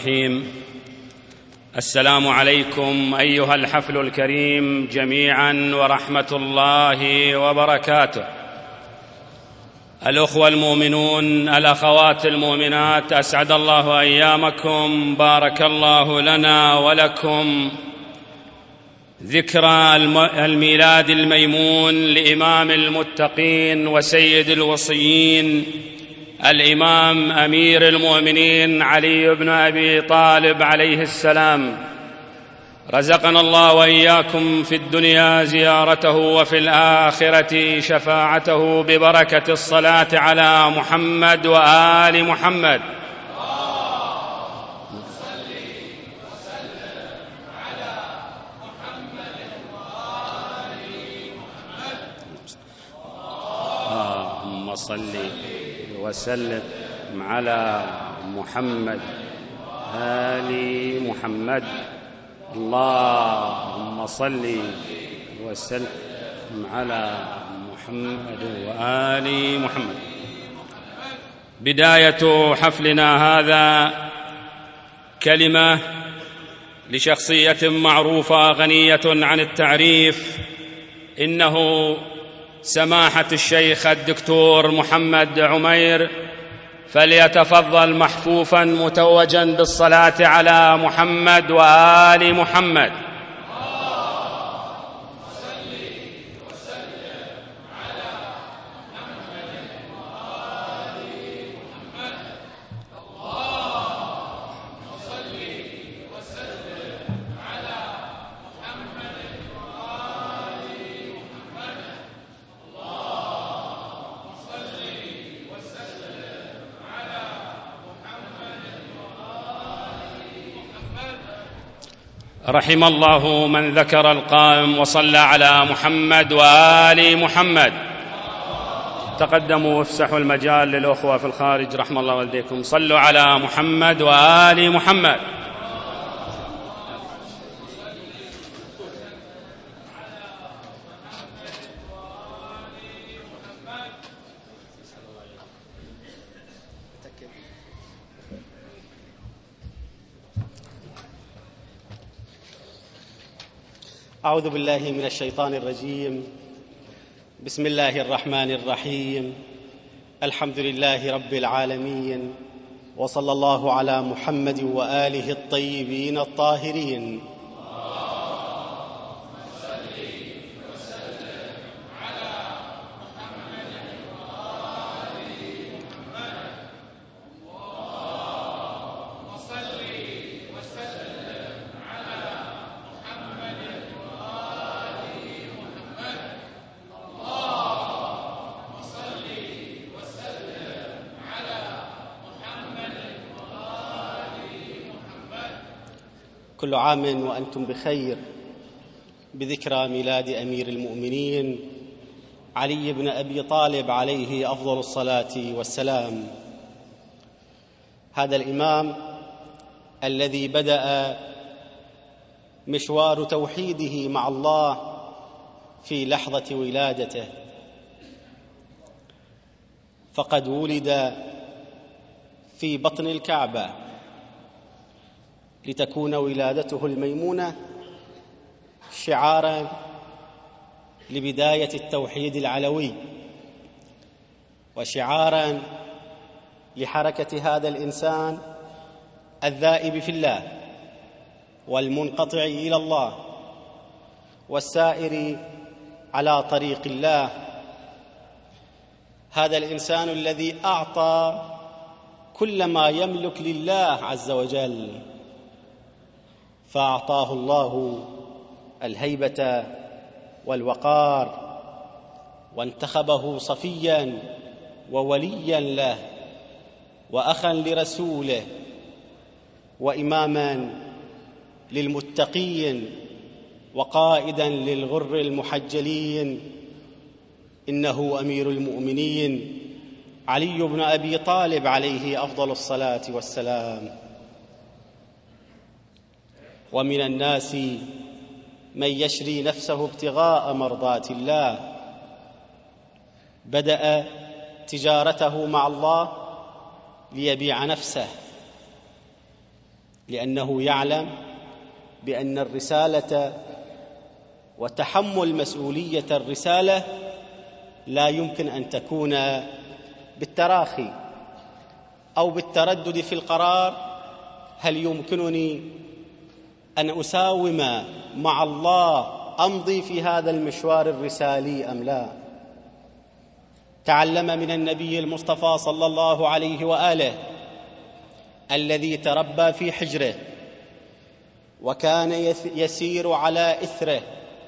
الرحيم. السلام عليكم أيها الحفل الكريم جميعا ورحمة الله وبركاته. الأخوة المؤمنون، الأخوات المؤمنات، أسعد الله أيامكم، بارك الله لنا ولكم. ذكرى الميلاد الميمون لإمام المتقين وسيد الوصيين الإمام أمير المؤمنين علي بن أبي طالب عليه السلام، رزقنا الله وإياكم في الدنيا زيارته وفي الآخرة شفاعته ببركة الصلاة على محمد وآل محمد. اللهم صل وسلم على محمد آل محمد. اللهم صل وسلم على محمد وآل محمد. بداية حفلنا هذا كلمة لشخصية معروفة غنية عن التعريف، إنه سماحة الشيخ الدكتور محمد عمير، فليتفضل محفوفا متوجا بالصلاة على محمد وآل محمد. رحم الله من ذكر القائم وصلى على محمد وآل محمد. تقدموا وافسحوا المجال للأخوة في الخارج، رحم الله والديكم. صلوا على محمد وآل محمد. أعوذ بالله من الشيطان الرجيم. بسم الله الرحمن الرحيم. الحمد لله رب العالمين، وصلى الله على محمد وآله الطيبين الطاهرين. كل عام وأنتم بخير بذكرى ميلاد أمير المؤمنين علي بن أبي طالب عليه أفضل الصلاة والسلام. هذا الإمام الذي بدأ مشوار توحيده مع الله في لحظة ولادته، فقد ولد في بطن الكعبة لتكون ولادته الميمونة شعاراً لبداية التوحيد العلوي، وشعاراً لحركة هذا الإنسان الذائب في الله والمنقطع إلى الله والسائر على طريق الله. هذا الإنسان الذي أعطى كل ما يملك لله عز وجل، فأعطاه الله الهيبة والوقار، وانتخبه صفياً وولياً له وأخاً لرسوله وإماماً للمتقين وقائداً للغر المحجلين. إنه أمير المؤمنين علي بن أبي طالب عليه أفضل الصلاة والسلام. ومن الناس من يشري نفسه ابتغاء مرضات الله، بدأ تجارته مع الله ليبيع نفسه، لأنه يعلم بأن الرسالة وتحمل مسؤولية الرسالة لا يمكن أن تكون بالتراخي أو بالتردد في القرار: هل يمكنني أن أساوم مع الله أمضي في هذا المشوار الرسالي أم لا؟ تعلم من النبي المصطفى صلى الله عليه وآله الذي تربى في حجره وكان يسير على إثره: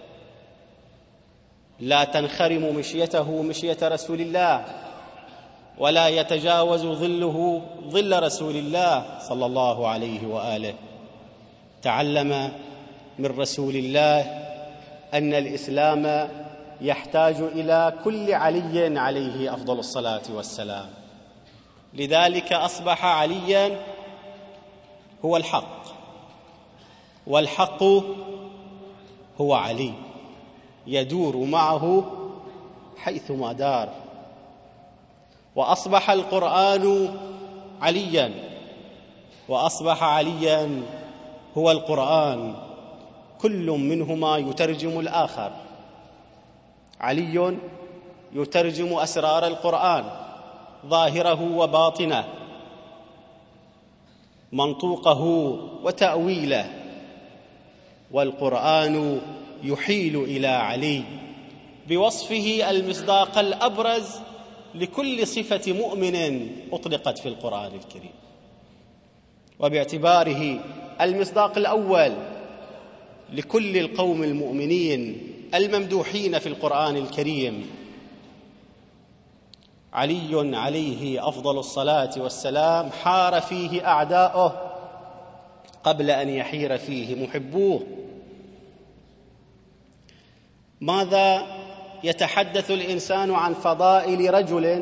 لا تنخرم مشيته مشية رسول الله، ولا يتجاوز ظله ظل رسول الله صلى الله عليه وآله. تعلم من رسول الله أن الإسلام يحتاج إلى كل علي عليه أفضل الصلاة والسلام، لذلك أصبح عليا هو الحق، والحق هو علي، يدور معه حيثما دار. وأصبح القرآن عليا، وأصبح عليا هو القرآن، كل منهما يترجم الآخر. علي يترجم أسرار القرآن، ظاهره وباطنه، منطوقه وتأويله، والقرآن يحيل إلى علي بوصفه المصداق الأبرز لكل صفة مؤمن أطلقت في القرآن الكريم، وباعتباره المصداق الأول لكل القوم المؤمنين الممدوحين في القرآن الكريم. علي عليه أفضل الصلاة والسلام حار فيه أعداؤه قبل أن يحير فيه محبوه. ماذا يتحدث الإنسان عن فضائل رجل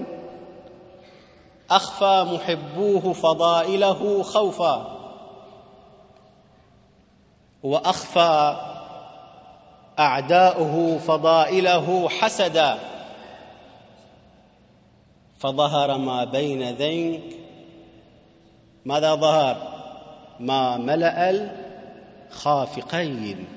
أخفى محبوه فضائله خوفا، وأخفى أعداؤه فضائله حسدا، فظهر ما بين ذنك. ماذا ظهر؟ ما ملأ الخافقين.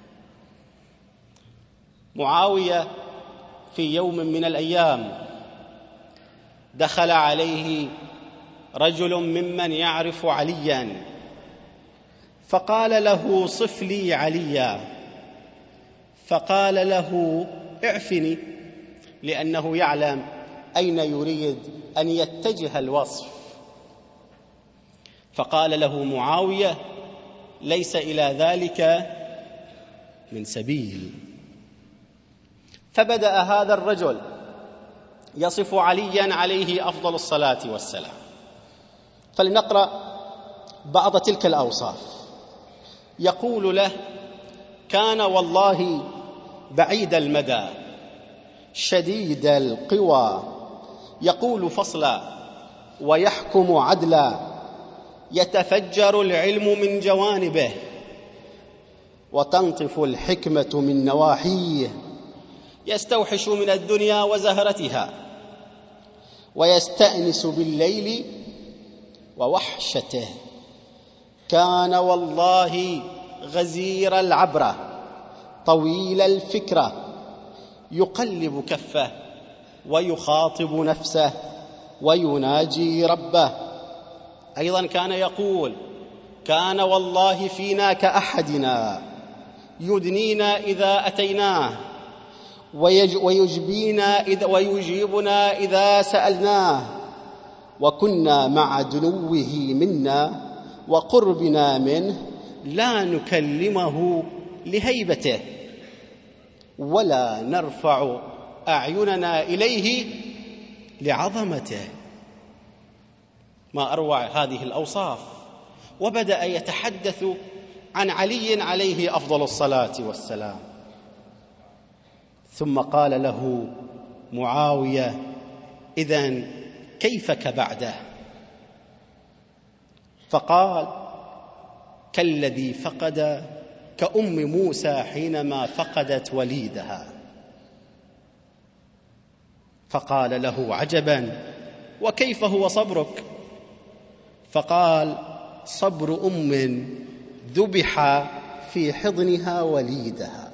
معاوية في يوم من الأيام دخل عليه رجل ممن يعرف عليا، فقال له: صف لي عليا. فقال له: اعفني، لأنه يعلم أين يريد أن يتجه الوصف. فقال له معاوية: ليس إلى ذلك من سبيل. فبدأ هذا الرجل يصف عليا عليه أفضل الصلاة والسلام. فلنقرأ بعض تلك الأوصاف. يقول له: كان والله بعيد المدى شديد القوى، يقول فصلا ويحكم عدلا، يتفجر العلم من جوانبه وتنطف الحكمة من نواحيه، يستوحش من الدنيا وزهرتها ويستأنس بالليل ووحشته. كان والله غزير العبرة طويل الفكرة، يقلب كفه ويخاطب نفسه ويناجي ربه. أيضا كان يقول: كان والله فينا كأحدنا، يدنينا إذا أتيناه، ويجيبنا إذا سألناه، وكنا مع دنوه منا وقربنا منه لا نكلمه لهيبته ولا نرفع أعيننا إليه لعظمته. ما أروع هذه الأوصاف. وبدأ يتحدث عن علي عليه أفضل الصلاة والسلام. ثم قال له معاوية: إذن كيفك بعده؟ فقال: كالذي فقد كأم موسى حينما فقدت وليدها. فقال له: عجبا، وكيف هو صبرك؟ فقال: صبر أم ذبح في حضنها وليدها.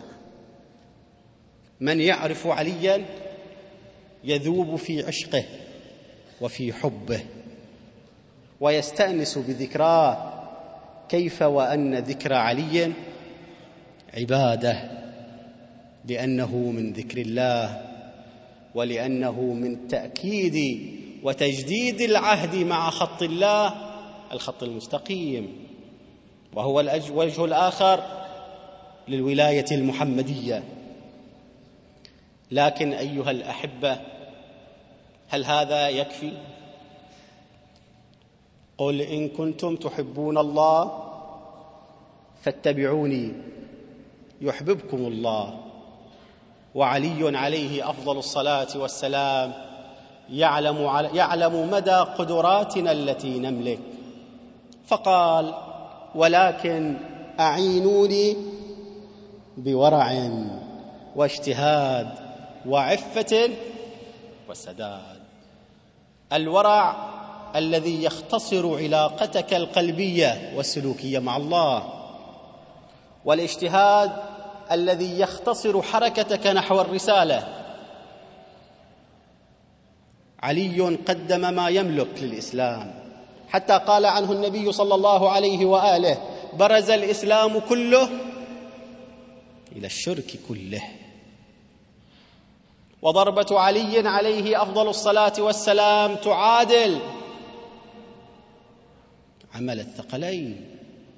من يعرف عليا يذوب في عشقه وفي حبه ويستأنس بذكراه، كيف وأن ذكر علي عبادة، لأنه من ذكر الله، ولأنه من تأكيد وتجديد العهد مع خط الله، الخط المستقيم، وهو الوجه الآخر للولاية المحمدية. لكن أيها الأحبة، هل هذا يكفي؟ قل إن كنتم تحبون الله فاتبعوني يحببكم الله. وعلي عليه أفضل الصلاة والسلام يعلم مدى قدراتنا التي نملك، فقال: ولكن أعينوني بورع واجتهاد وعفة وسداد. الورع الذي يختصر علاقتك القلبية والسلوكية مع الله، والاجتهاد الذي يختصر حركتك نحو الرسالة. علي قدم ما يملك للإسلام، حتى قال عنه النبي صلى الله عليه وآله: برز الإسلام كله إلى الشرك كله. وضربة علي عليه أفضل الصلاة والسلام تعادل عمل الثقلين.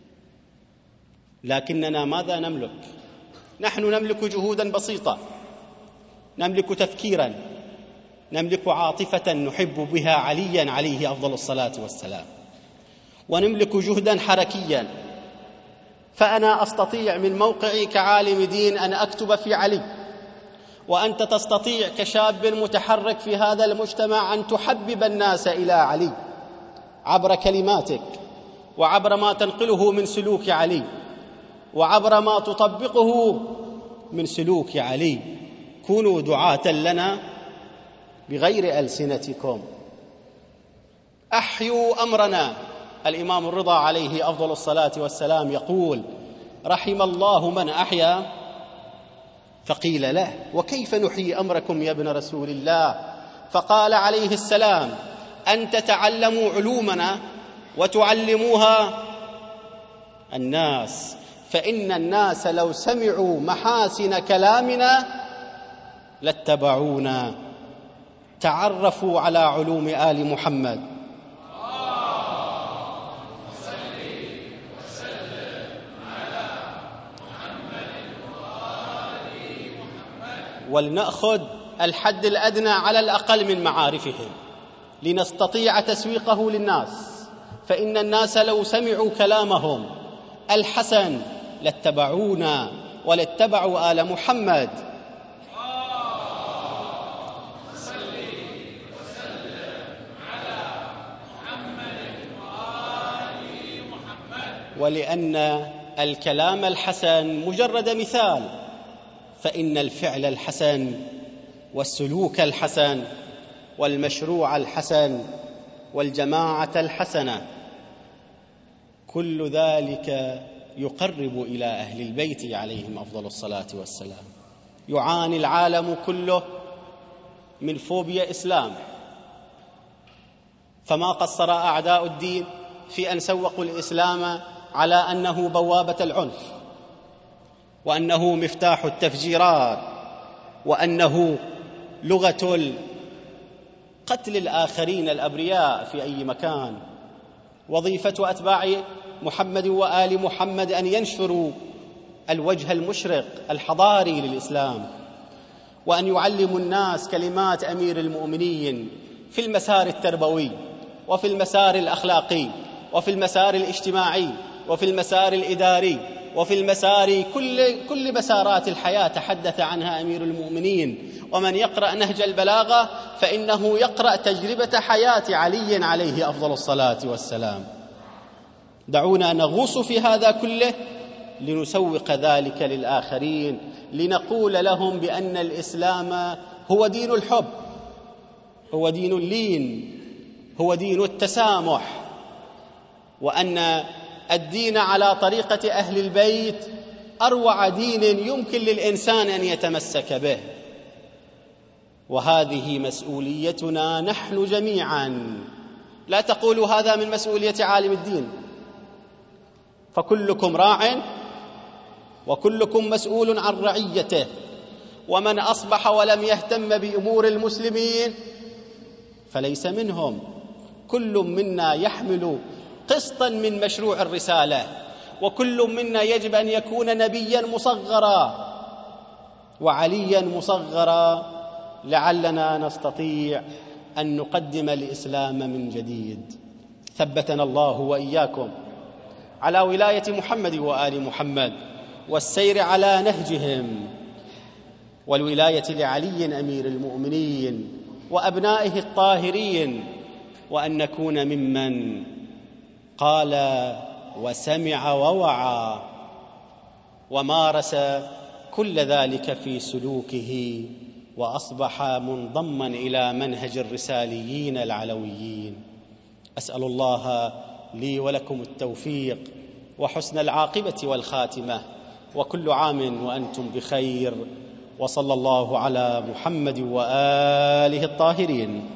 لكننا ماذا نملك؟ نحن نملك جهودا بسيطة، نملك تفكيرا، نملك عاطفة نحب بها عليا عليه أفضل الصلاة والسلام، ونملك جهدا حركيا. فأنا أستطيع من موقعي كعالم دين أن أكتب في علي، وأنت تستطيع كشاب متحرك في هذا المجتمع أن تحبب الناس إلى علي عبر كلماتك، وعبر ما تنقله من سلوك علي، وعبر ما تطبقه من سلوك علي. كونوا دعاة لنا بغير ألسنتكم، أحيوا أمرنا. الإمام الرضا عليه أفضل الصلاة والسلام يقول: رحم الله من أحيا. فقيل له: وكيف نحيي أمركم يا ابن رسول الله؟ فقال عليه السلام: أن تتعلموا علومنا وتعلموها الناس، فإن الناس لو سمعوا محاسن كلامنا لاتبعونا. تعرفوا على علوم آل محمد. ولنأخذ الحد الأدنى على الأقل من معارفهم لنستطيع تسويقه للناس، فإن الناس لو سمعوا كلامهم الحسن لاتبعونا ولاتبعوا آل محمد. ولأن الكلام الحسن مجرد مثال، فإن الفعل الحسن والسلوك الحسن والمشروع الحسن والجماعة الحسنة كل ذلك يقرب إلى أهل البيت عليهم أفضل الصلاة والسلام. يعاني العالم كله من فوبيا إسلام، فما قصر أعداء الدين في أن سوقوا الإسلام على أنه بوابة العنف، وأنه مفتاح التفجيرات، وأنه لغة قتل الآخرين الأبرياء في أي مكان. وظيفة أتباع محمد وآل محمد أن ينشروا الوجه المشرق الحضاري للإسلام، وأن يعلموا الناس كلمات أمير المؤمنين في المسار التربوي، وفي المسار الأخلاقي، وفي المسار الاجتماعي، وفي المسار الإداري، وفي المسار كل مسارات الحياة تحدث عنها أمير المؤمنين. ومن يقرأ نهج البلاغة فإنه يقرأ تجربة حياة علي عليه أفضل الصلاة والسلام. دعونا نغوص في هذا كله لنسوق ذلك للآخرين، لنقول لهم بأن الإسلام هو دين الحب، هو دين اللين، هو دين التسامح، وأن الدين على طريقة أهل البيت أروع دين يمكن للإنسان أن يتمسك به، وهذه مسؤوليتنا نحن جميعا. لا تقولوا هذا من مسؤولية عالم الدين، فكلكم راع وكلكم مسؤول عن رعيته، ومن أصبح ولم يهتم بأمور المسلمين فليس منهم. كل منا يحمل قسطا من مشروع الرسالة، وكل منا يجب أن يكون نبيا مصغرا وعليا مصغرا، لعلنا نستطيع أن نقدم الإسلام من جديد. ثبتنا الله وإياكم على ولاية محمد وآل محمد والسير على نهجهم، والولاية لعلي أمير المؤمنين وأبنائه الطاهرين، وأن نكون ممن قال وسمع ووعى ومارس كل ذلك في سلوكه، وأصبح منضما إلى منهج الرساليين العلويين. أسأل الله لي ولكم التوفيق وحسن العاقبة والخاتمة، وكل عام وأنتم بخير، وصلى الله على محمد وآله الطاهرين.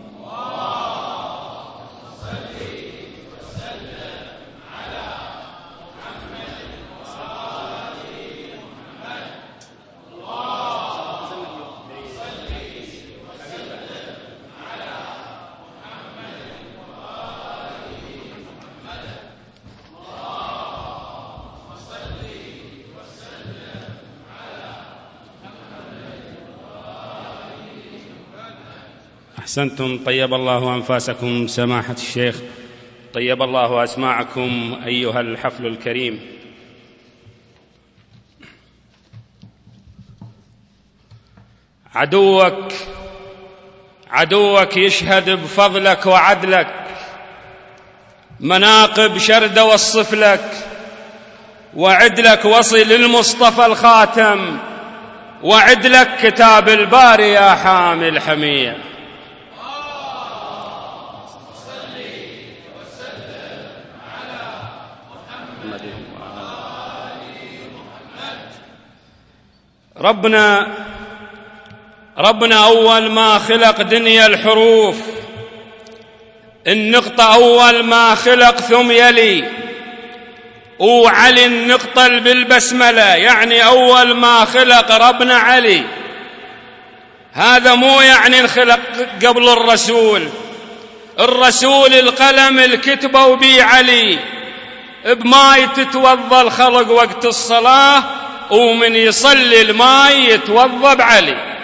أحسنتم، طيب الله أنفاسكم سماحة الشيخ، طيب الله أسماعكم أيها الحفل الكريم. عدوك يشهد بفضلك وعدلك، مناقب شرد وصف لك، وعدلك وصل للمصطفى الخاتم، وعدلك كتاب الباري يا حامل حمية. ربنا أول ما خلق دنيا الحروف، النقطة أول ما خلق ثم يلي، وعلي النقطة بالبسملة، يعني أول ما خلق ربنا علي. هذا مو يعني انخلق قبل الرسول القلم الكتبة وبي علي، بماي تتوضى الخلق وقت الصلاة، ومن يصلي الماي يتوضى بعلي.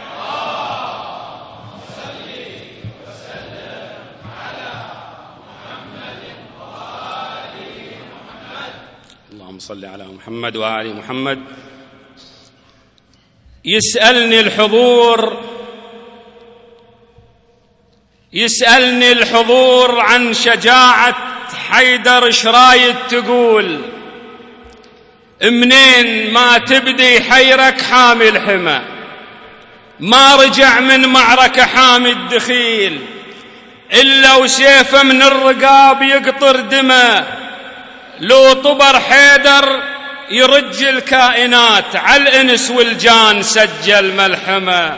اللهم صل على محمد وآل محمد. يسألني الحضور عن شجاعة حيدر، شرايد تقول منين ما تبدي حيرك حامي الحمى، ما رجع من معركة حامي الدخيل إلا وسيفه من الرقاب يقطر دمه، لو طبر حيدر يرج الكائنات، على الإنس والجان سجل ملحمة.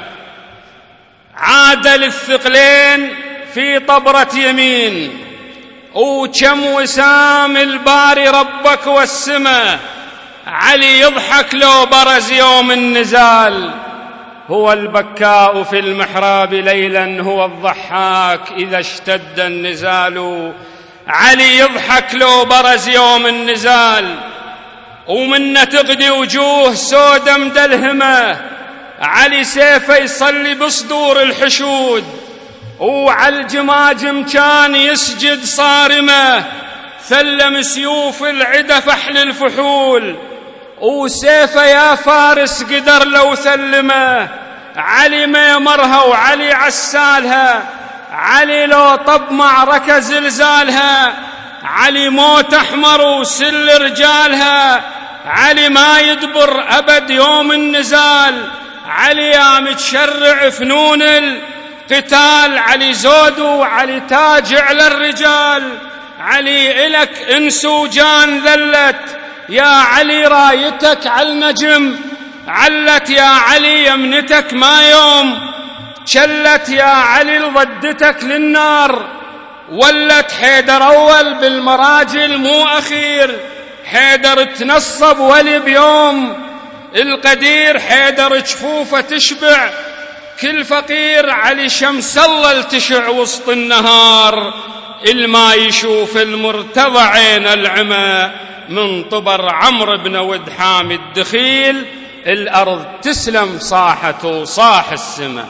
عادل الثقلين في طبرة يمين، وكم وسام الباري ربك والسما، علي يضحك لو برز يوم النزال، هو البكاء في المحراب ليلا، هو الضحاك إذا اشتد النزال. علي يضحك لو برز يوم النزال، ومنه تغدي وجوه سودة مدلهمة، علي سيفه يصلي بصدور الحشود، وعلى الجماجم كان يسجد صارمة، ثلم سيوف العدا فحل الفحول، وسيفه يا فارس قدر لو ثلمه، علي ما يمرها وعلي عسالها، علي لو طب معركة زلزالها، علي موت أحمر وسل رجالها، علي ما يدبر أبد يوم النزال، علي يا متشرع فنون القتال، علي زود وعلي تاج على الرجال، علي إلك إنس وجان ذلت، يا علي رايتك على النجم علت، يا علي يمنتك ما يوم شلت، يا علي ضدتك للنار ولت. حيدر أول بالمراجل مو أخير، حيدر تنصب ولي بيوم القدير، حيدر جفوفه تشبع كل فقير. علي شمس الله تشع وسط النهار، الما يشوف المرتضى عين العمى، من طبر عمرو بن ود حامي الدخيل، الأرض تسلم صاحته وصاح السماء.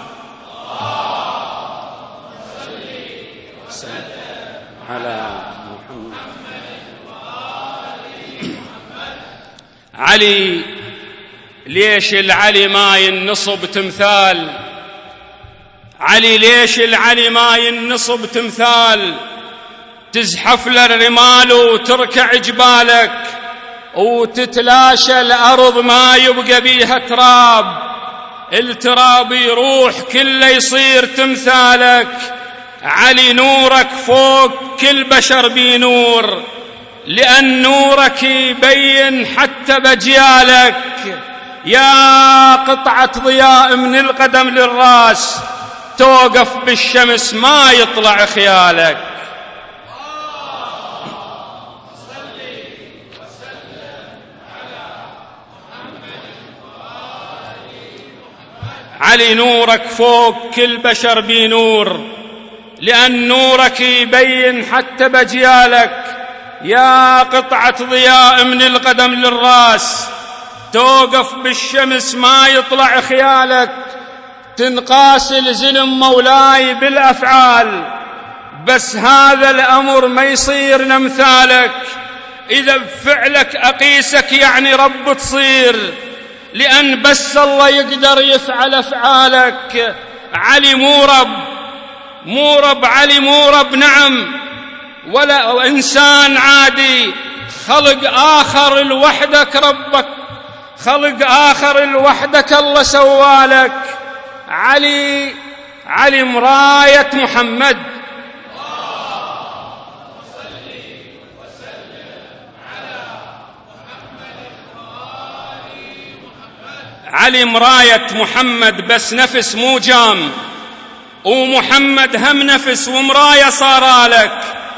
على محمد. علي ليش العلي ما ينصب تمثال؟ علي ليش العلي ما ينصب تمثال؟ تزحف للرمال وتركع جبالك وتتلاشى الأرض ما يبقى بيها تراب، التراب يروح كله يصير تمثالك. علي نورك فوق كل بشر بنور، لأن نورك يبين حتى بجيالك، يا قطعة ضياء من القدم للراس، توقف بالشمس ما يطلع خيالك. علي نورك فوق كل بشر بنور، لأن نورك يبين حتى بجيالك، يا قطعة ضياء من القدم للراس، توقف بالشمس ما يطلع خيالك. تنقاس الزلم مولاي بالأفعال، بس هذا الأمر ما يصير لمثالك. إذا بفعلك أقيسك يعني رب تصير، لأن بس الله يقدر يفعل أفعالك. علي مو رب علي مو رب نعم، ولا إنسان عادي، خلق آخر لوحدك ربك، خلق آخر لوحدك الله سوالك. علي مراية محمد. علي مراية محمد، بس نفس مو جام، ومحمد هم نفس ومراية صارالك.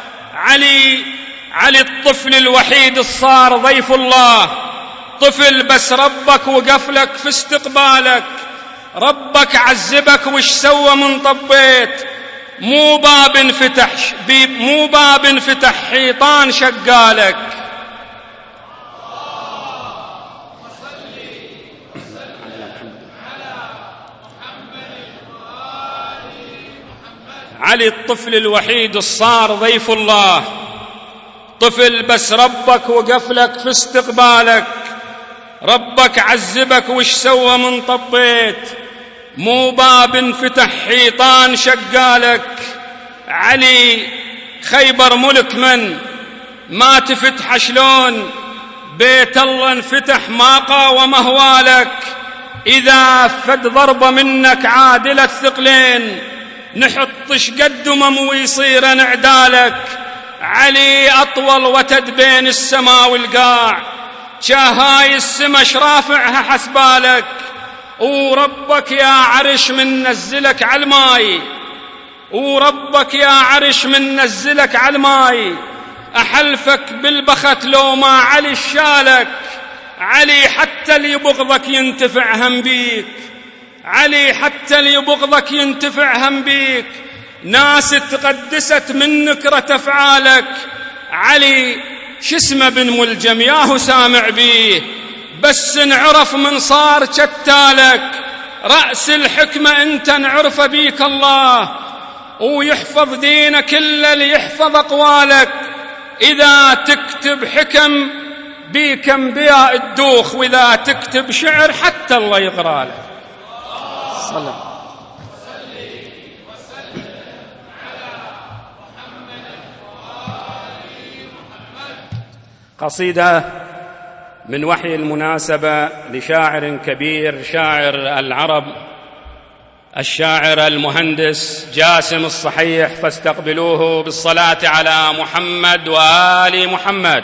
علي الطفل الوحيد الصار ضيف الله، طفل بس ربك وقفلك في استقبالك. ربك عذبك وش سوى من طبيت، مو باب انفتح حيطان شقالك. علي الطفل الوحيد الصار ضيف الله، طفل بس ربك وقفلك في استقبالك. ربك عذبك وش سوى من طبيت، مو باب انفتح حيطان شقالك. علي خيبر ملك من ما تفتح شلون، بيت الله انفتح ما قاوم أهوالك. إذا فد ضربة منك عادلة الثقلين، نحطش قد ويصير نعدالك. علي أطول وتد بين السماء والقاع، شاهاي السما شرافعها حسبالك. وربك يا عرش من نزلك عالماي، وربك يا عرش من نزلك عالماي. أحلفك بالبخت لو ما علي الشالك. علي حتى اللي يبغضك ينتفع هم بيك، علي حتى اللي يبغضك ينتفع هم بيك. ناس تقدست من نكرة أفعالك. علي شسمه بن ملجم ياهو سامع بيه، بس نعرف من صار شتالك. رأس الحكمة انت نعرف بيك الله، ويحفظ دينك إلا اللي يحفظ أقوالك. إذا تكتب حكم بيك انبياء الدوخ، وإذا تكتب شعر حتى الله يقرأ لك. صلى قصيدة من وحي المناسبة لشاعر كبير، شاعر العرب الشاعر المهندس جاسم الصحيح، فاستقبلوه بالصلاة على محمد وآل محمد.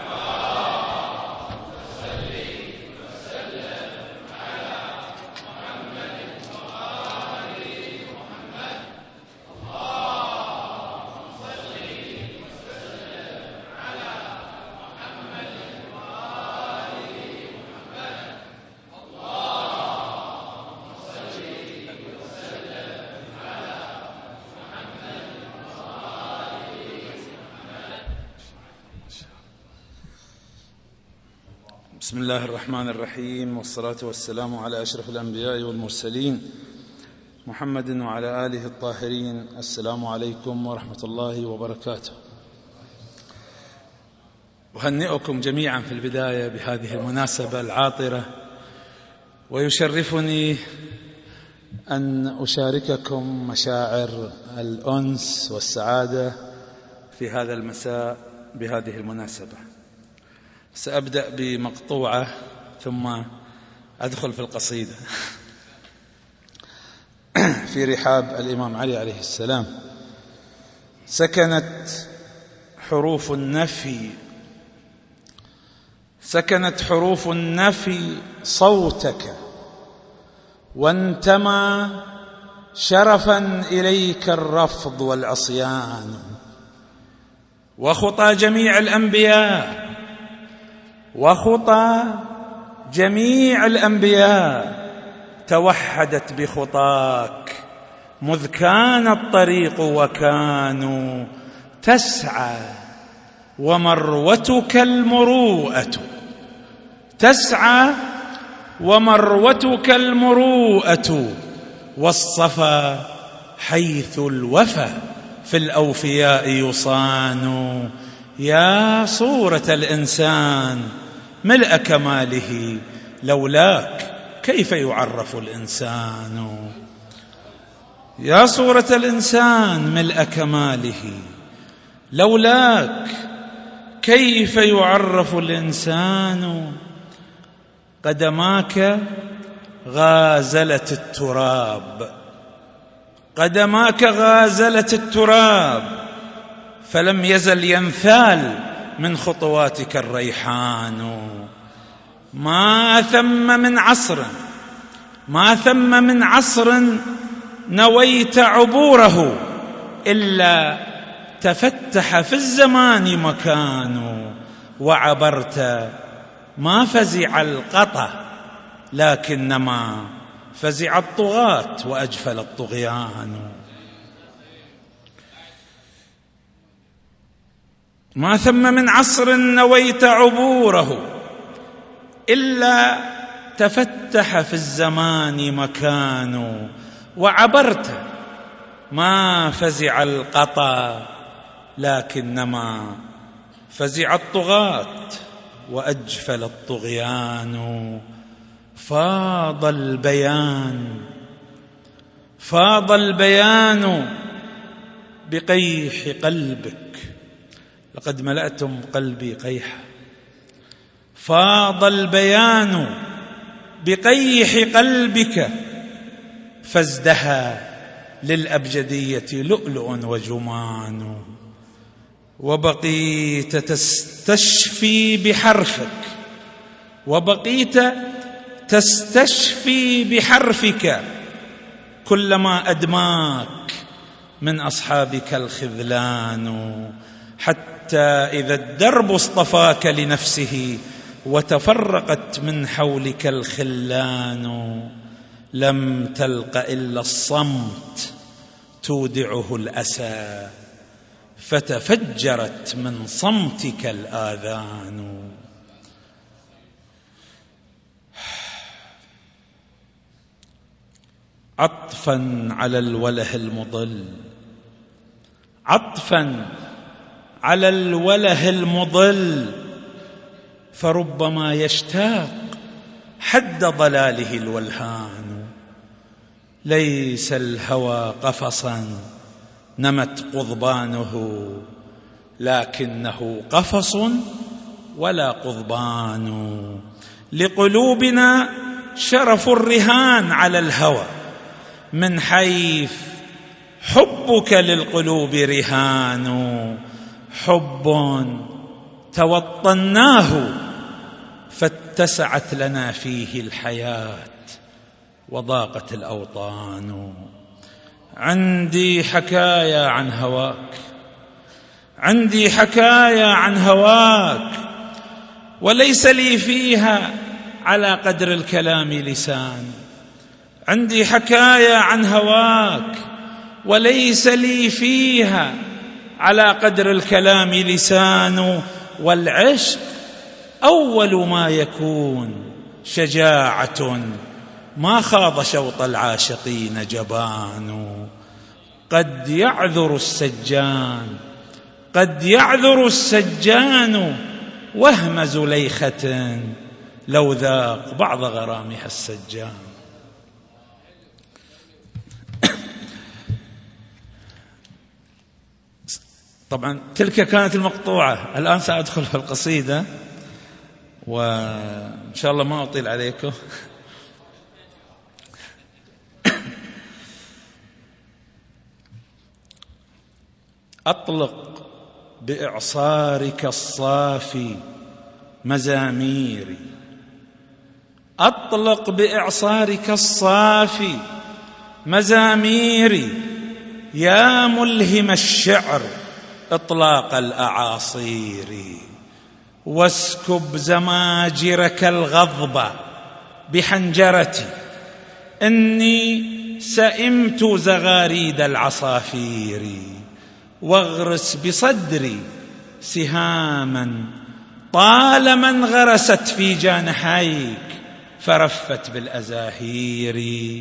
بسم الله الرحمن الرحيم، والصلاة والسلام على أشرف الأنبياء والمرسلين محمد وعلى آله الطاهرين. السلام عليكم ورحمة الله وبركاته. أهنئكم جميعا في البداية بهذه المناسبة العاطرة، ويشرفني أن أشارككم مشاعر الأنس والسعادة في هذا المساء بهذه المناسبة. سأبدأ بمقطوعة ثم أدخل في القصيدة. في رحاب الإمام علي عليه السلام سكنت حروف النفي صوتك، وانتمى شرفا إليك الرفض والعصيان، وخطى جميع الأنبياء توحدت بخطاك، مذ كان الطريق وكانوا تسعى ومروتك المروءة، والصفا حيث الوفا في الأوفياء يصان. يا صورة الإنسان ملء كماله، لولاك كيف يعرف الإنسان؟ يا صورة الإنسان ملء كماله، لولاك كيف يعرف الإنسان؟ قدماك غازلت التراب، فلم يزل ينثال من خطواتك الريحان. ما ثم من عصر نويت عبوره، إلا تفتح في الزمان مكان. وعبرت ما فزع القطى، لكنما فزع الطغاة وأجفل الطغيان. ما ثم من عصر نويت عبوره، إلا تفتح في الزمان مكان. وعبرت ما فزع القطى، لكنما فزع الطغاة وأجفل الطغيان. فاض البيان بقيح قلبك، لقد ملأتم قلبي قيحا. فاض البيان بقيح قلبك، فازدهى للأبجدية لؤلؤ وجمان. وبقيت تستشفي بحرفك كلما أدماك من أصحابك الخذلان. حتى إذا الدرب اصطفاك لنفسه، وتفرقت من حولك الخلان، لم تلق إلا الصمت تودعه الأسى، فتفجرت من صمتك الآذان. عطفا على الوله المضل، فربما يشتاق حد ضلاله الولهان. ليس الهوى قفصا نمت قضبانه، لكنه قفص ولا قضبان. لقلوبنا شرف الرهان على الهوى، من حيث حبك للقلوب رهان، حب توطناه فاتسعت لنا فيه الحياة وضاقت الأوطان. عندي حكايا عن هواك، عندي حكايا عن هواك، وليس لي فيها على قدر الكلام لسان. عندي حكايا عن هواك وليس لي فيها على قدر الكلام لسان. والعشق أول ما يكون شجاعة، ما خاض شوط العاشقين جبان. قد يعذر السجان، قد يعذر السجان وهم زليخة لو ذاق بعض غرامها السجان. طبعا تلك كانت المقطوعة، الآن سأدخل في القصيدة وإن شاء الله ما أطيل عليكم. أطلق بإعصارك الصافي مزاميري، أطلق بإعصارك الصافي مزاميري، يا ملهم الشعر إطلاق الأعاصير. واسكب زماجرك الغضب بحنجرتي، إني سئمت زغاريد العصافير. واغرس بصدري سهاما طالما انغرست في جانحيك فرفت بالأزاهير.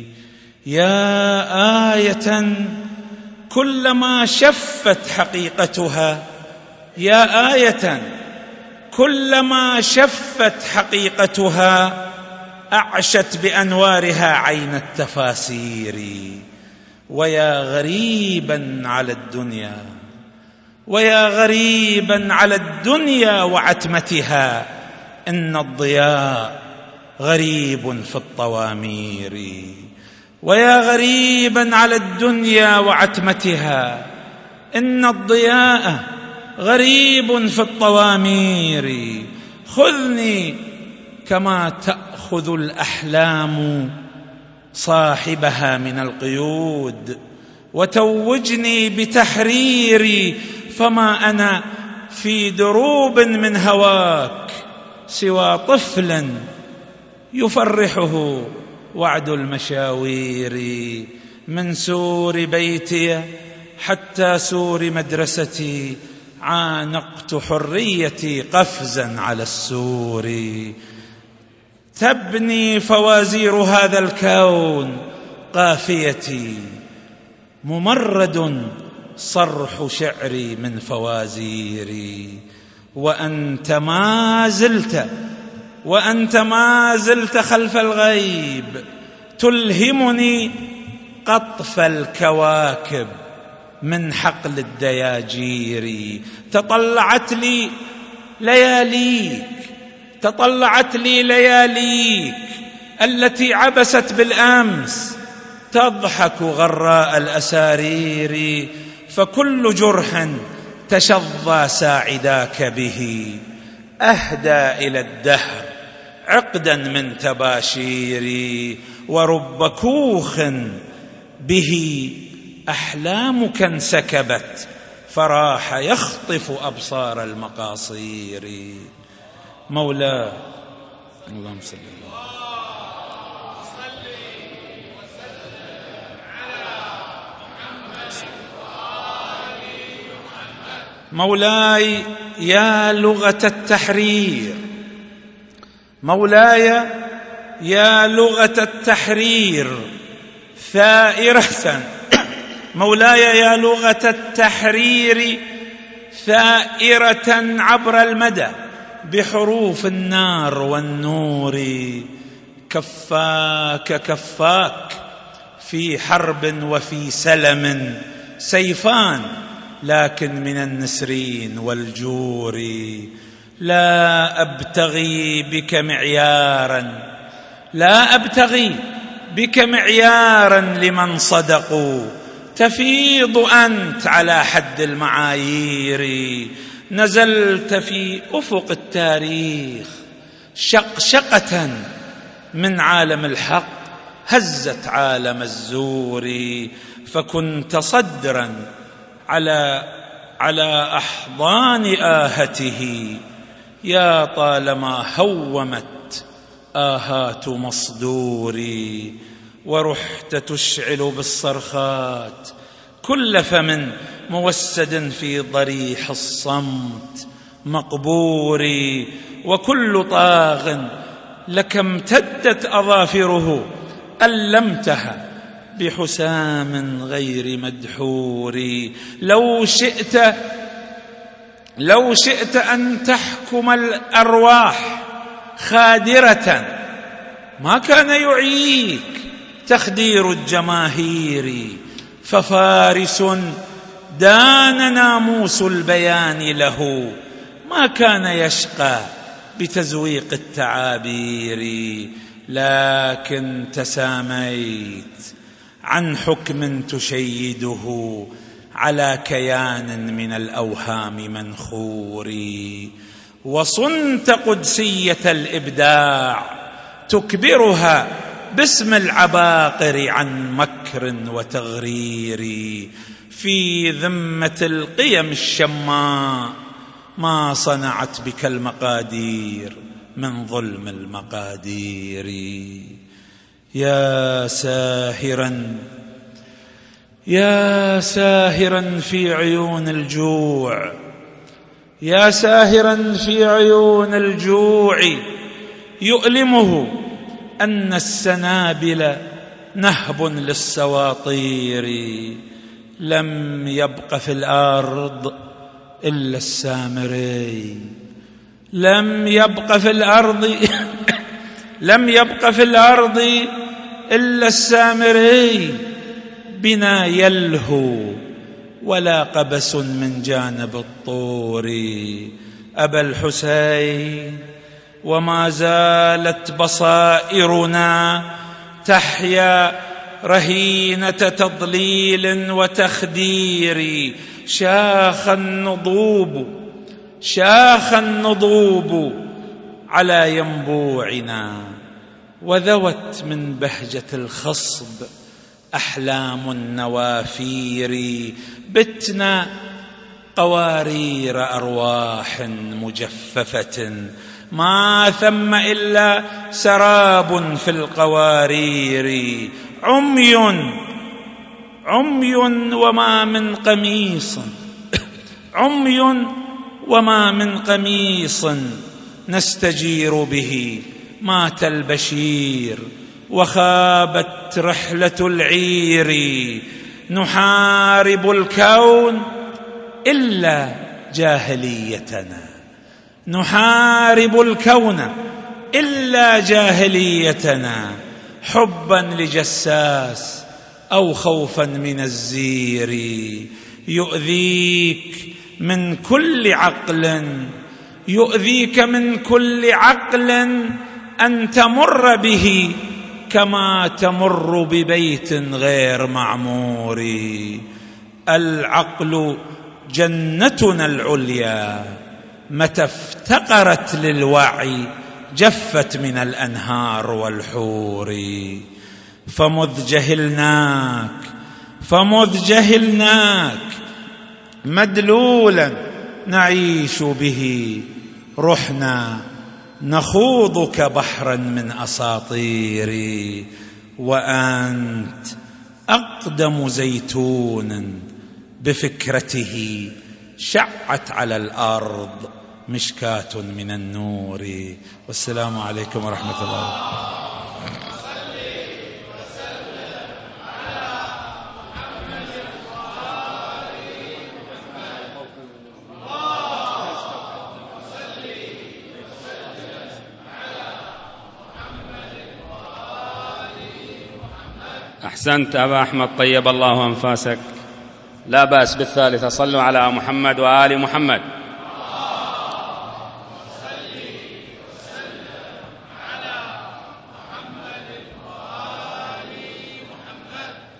يا آية كلما شفت حقيقتها، يا آية كلما شفت حقيقتها أعشت بأنوارها عين التفاسير. ويا غريبا على الدنيا، ويا غريبا على الدنيا وعتمتها، إن الضياء غريب في الطوامير. ويا غريبا على الدنيا وعتمتها، إن الضياء غريب في الطوامير. خذني كما تأخذ الأحلام صاحبها من القيود، وتوجني بتحريري، فما أنا في دروب من هواك سوى طفل يفرحه وعد المشاوير. من سور بيتي حتى سور مدرستي عانقت حريتي قفزا على السور. تبني فوازير هذا الكون قافيتي، ممرد صرح شعري من فوازيري. وأنت ما زلت خلف الغيب تلهمني قطف الكواكب من حقل الدياجير. تطلعت لي لياليك التي عبست بالأمس تضحك غراء الأسارير. فكل جرح تشظى ساعداك به أهدى إلى الدهر عقدا من تباشير. ورب كوخ به أحلامك انسكبت فراح يخطف أبصار المقاصير. مولاي اللهم صل مولاي يا لغة التحرير، مولاي يا لغة التحرير ثائرة، مولاي يا لغة التحرير ثائرة عبر المدى بحروف النار والنور. كفاك في حرب وفي سلم سيفان، لكن من النسرين والجور. لا أبتغي بك معيارا، لا أبتغي بك معيارا لمن صدقوا، تفيض أنت على حد المعايير، نزلت في أفق التاريخ شقشقة من عالم الحق هزت عالم الزور، فكنت صدرا على أحضان آهته، يا طالما هومت آهات مصدوري، ورحت تشعل بالصرخات كل فم موسد في ضريح الصمت مقبوري، وكل طاغ لك امتدت أظافره ألمتها بحسام غير مدحور. لو شئت أن تحكم الأرواح خادرة ما كان يعييك تخدير الجماهير، ففارس دان ناموس البيان له ما كان يشقى بتزويق التعابير، لكن تساميت عن حكم تشيده على كيان من الأوهام منخور، وصنت قدسية الإبداع تكبرها باسم العباقر عن مكر وتغرير، في ذمة القيم الشماء ما صنعت بك المقادير من ظلم المقادير. يا ساهرا في عيون الجوع، يا ساهرا في عيون الجوع، يؤلمه أن السنابل نهب للسواطير، لم يبق في الأرض إلا السامري، لم يبق في الأرض إلا السامري، بنا يلهو ولا قبس من جانب الطور. أبا الحسين، وما زالت بصائرنا تحيا رهينة تضليل وتخدير، شاخ النضوب على ينبوعنا، وذوت من بهجة الخصب أحلام النوافير، بتنا قوارير أرواح مجففة ما ثم إلا سراب في القوارير، عمي وما من قميص نستجير به مات البشير، وخابت رحلة العير، نحارب الكون إلا جاهليتنا، حبا لجساس أو خوفا من الزير، يؤذيك من كل عقل أن تمر به كما تمر ببيت غير معمور. العقل جنتنا العليا، متى افتقرت للوعي جفت من الأنهار والحور. فمذ جهلناك مدلولا نعيش به، رحنا نخوضك بحرا من أساطير، وأنت أقدم زيتون بفكرته شعت على الأرض مشكاة من النور. والسلام عليكم ورحمة الله. أحسنت أبا أحمد، طيب الله أنفاسك. لا بأس بالثالثة. صلوا على محمد وآل محمد.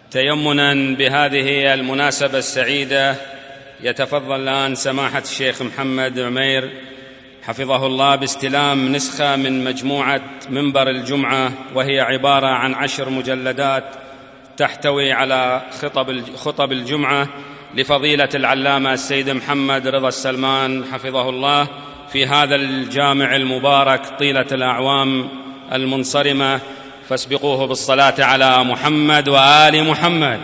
تيمنا بهذه المناسبة السعيدة يتفضل الآن سماحة الشيخ محمد عمير حفظه الله باستلام نسخة من مجموعة منبر الجمعة، وهي عبارة عن 10 مجلدات تحتوي على خطب الجمعة لفضيلة العلامة السيد محمد رضا السلمان حفظه الله في هذا الجامع المبارك طيلة الأعوام المنصرمة، فاسبقوه بالصلاة على محمد وآل محمد.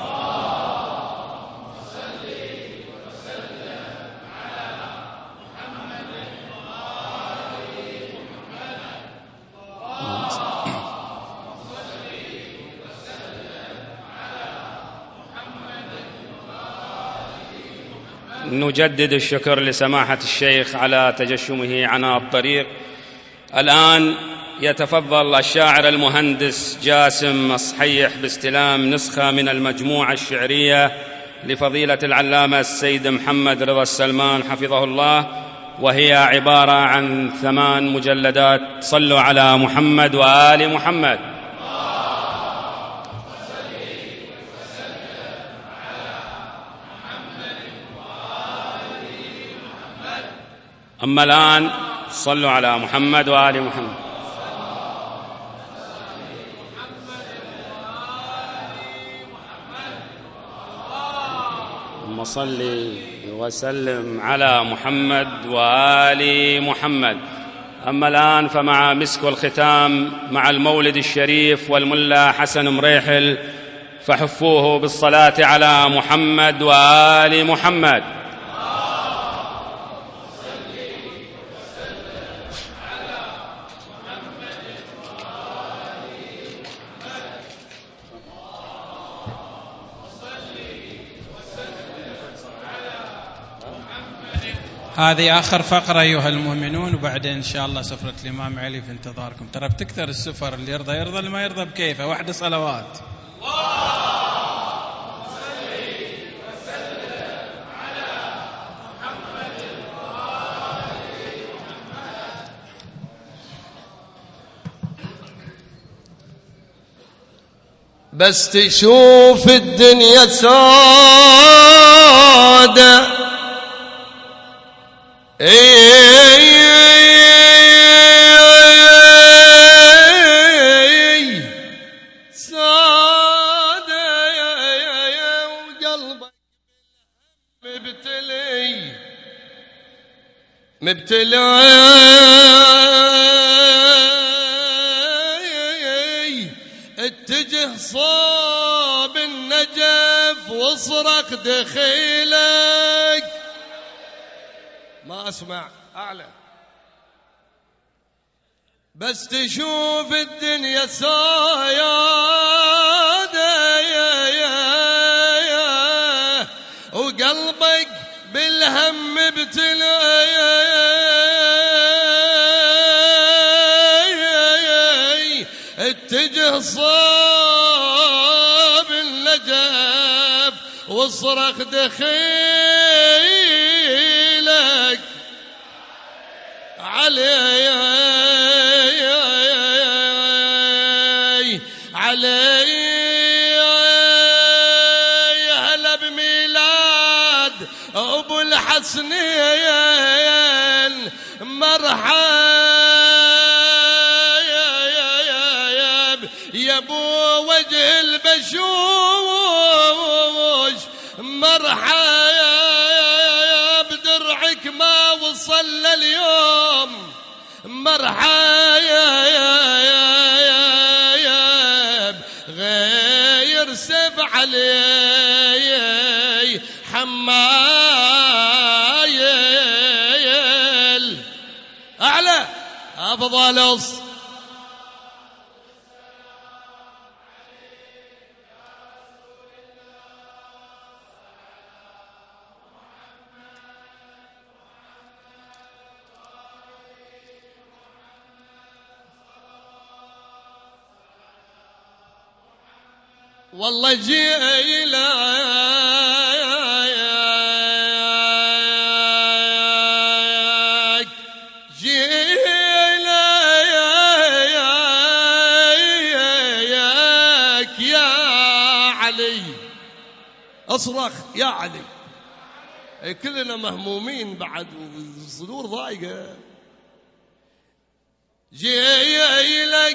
نجدد الشكر لسماحة الشيخ على تجشمه عناء الطريق. الآن يتفضل الشاعر المهندس جاسم الصحيح باستلام نسخة من المجموعة الشعرية لفضيلة العلامة السيد محمد رضا السلمان حفظه الله، وهي عبارة عن 8 مجلدات. صلوا على محمد وآل محمد. أما الآن صلوا على محمد وآل محمد. اللهم صل وسلم على محمد وآل محمد. أما الآن فمع مسك الختام مع المولد الشريف والملا حسن مريحل، فحفوه بالصلاة على محمد وآل محمد. هذه آخر فقرة أيها المؤمنون، وبعدين إن شاء الله سفرة الإمام علي في انتظاركم. ترى بتكثر السفر، اللي يرضى يرضى، اللي ما يرضى بكيفه. 1 صلوات. بس تشوف الدنيا سودة وقلبك مبتلي اتجه صوب النجف واصرخ دخيلك. ما أسمع أعلى. بس تشوف الدنيا سايادة وقلبك بالهم ابتلى، اتجه صوب النجف واصرخ دخيلك علي هلا بميلاد ابو الحسنين مرحب يا ابو وجه البشوش، مرحب درعك ما وصل اليوم، مرحب غير سب علي حمايل أعلى أفضل. والله جيلك جيلك يا علي اصرخ يا علي. كلنا مهمومين بعد والصدور ضايقة. جيلك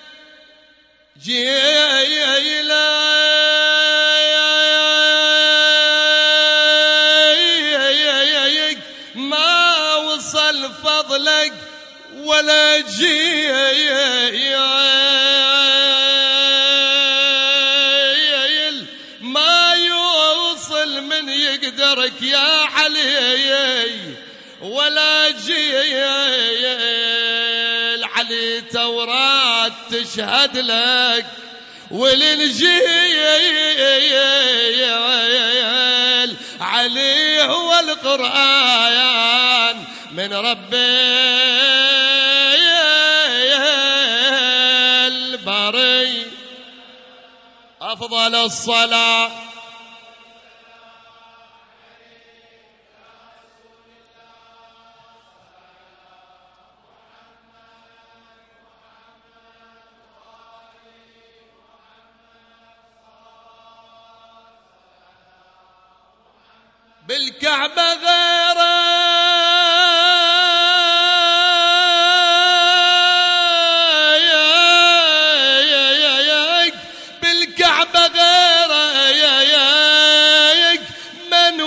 ما وصل فضلك ولا جيل ما يوصل من يقدرك يا علي ولا جيل. علي توراة تشهد لك والإنجيل. علي هو القرآن من ربي البري. أفضل الصلاة بالكعبة غيرك بالكعبة غيرك من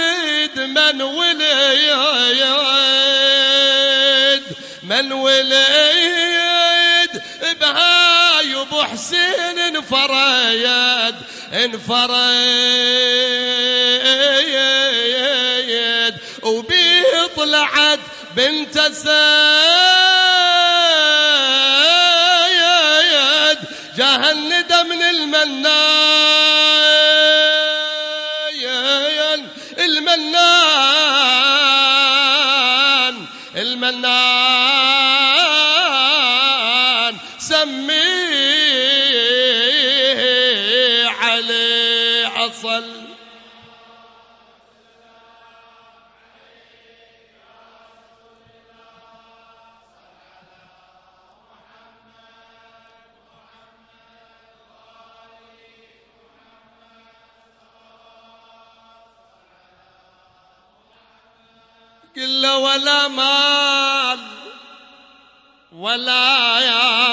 ولد بهاي ابو حسين انفرد وبيه طلعت بنت سيد جاه الندى من المنان سميه علي أصل. قل له ولا مال ولا يا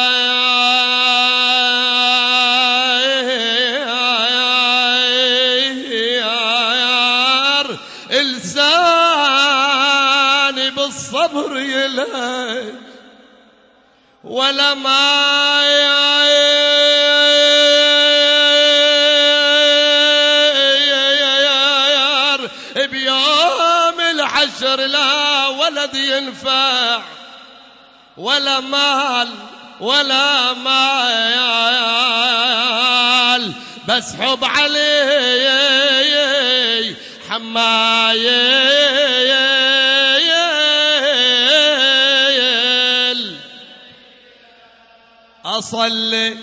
ماير إلساني بالصبر يلهي ولا ماير بيوم الحشر لا ولد ينفع ولا مال ولا مال بس حب علي حمايل. أصلي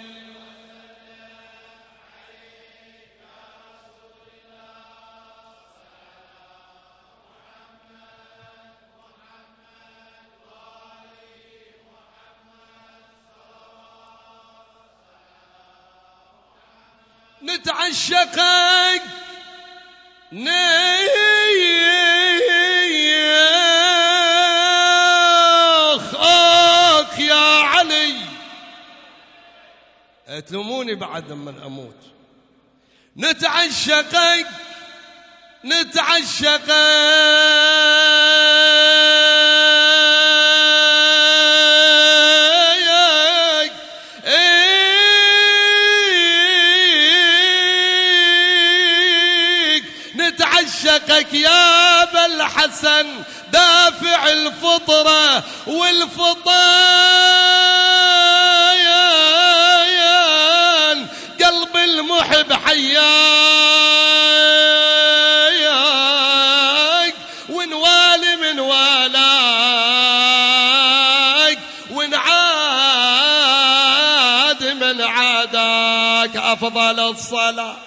نتعشقك اخ يا علي. تلوموني بعد لما اموت. نتعشقك نتعشقك يا ابا الحسن دافع الفطرة والفطايان قلب المحب حياك ونوالي من والاك ونعاد من عاداك. أفضل الصلاة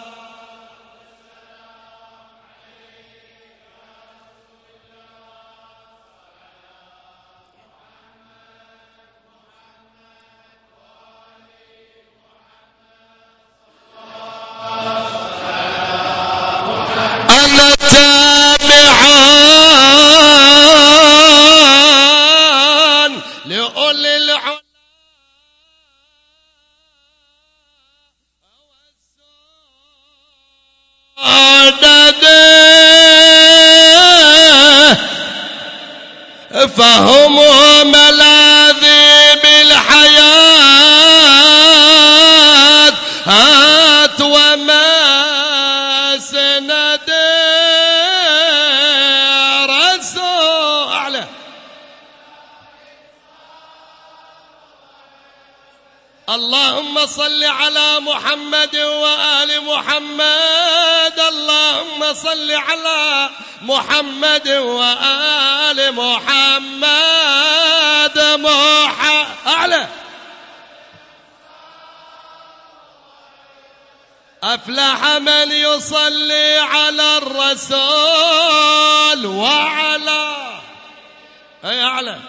العلا فهم ملاذي بالحياة هات وما سند رسول أعلى. اللهم صل على محمد وآل محمد. اللهم صل على محمد وآل محمد. أعلى. أفلح من يصلي على الرسول وعلى أي أعلى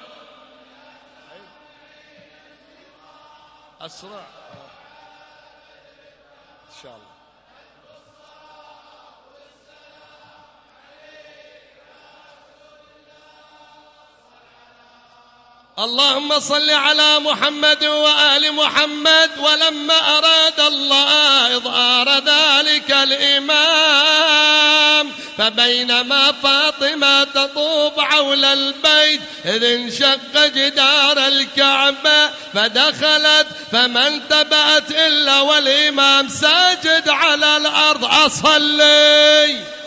أسرع إن شاء الله. اللهم صل على محمد وآل محمد. ولما أراد الله إظهار ذلك الإمام فبينما فاطمة تطوف حول البيت إذ انشق جدار الكعبة فدخلت فما انتبهت إلا والإمام ساجد على الأرض. أصلي